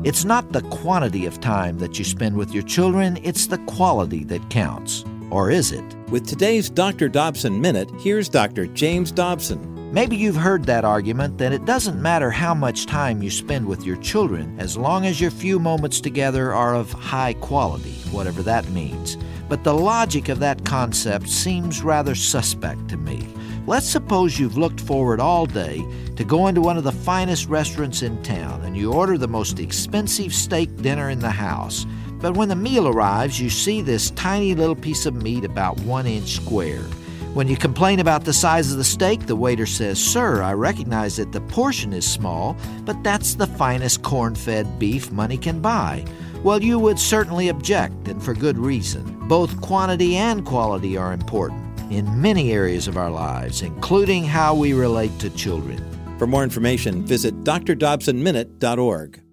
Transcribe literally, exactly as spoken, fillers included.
It's not the quantity of time that you spend with your children, it's the quality that counts. Or is it? With today's Doctor Dobson Minute, here's Doctor James Dobson. Maybe you've heard that argument that it doesn't matter how much time you spend with your children as long as your few moments together are of high quality, whatever that means. But the logic of that concept seems rather suspect to me. Let's suppose you've looked forward all day to going to one of the finest restaurants in town and you order the most expensive steak dinner in the house. But when the meal arrives, you see this tiny little piece of meat about one inch square. When you complain about the size of the steak, the waiter says, "Sir, I recognize that the portion is small, but that's the finest corn-fed beef money can buy." Well, you would certainly object, and for good reason. Both quantity and quality are important in many areas of our lives, including how we relate to children. For more information, visit d r dobson minute dot org.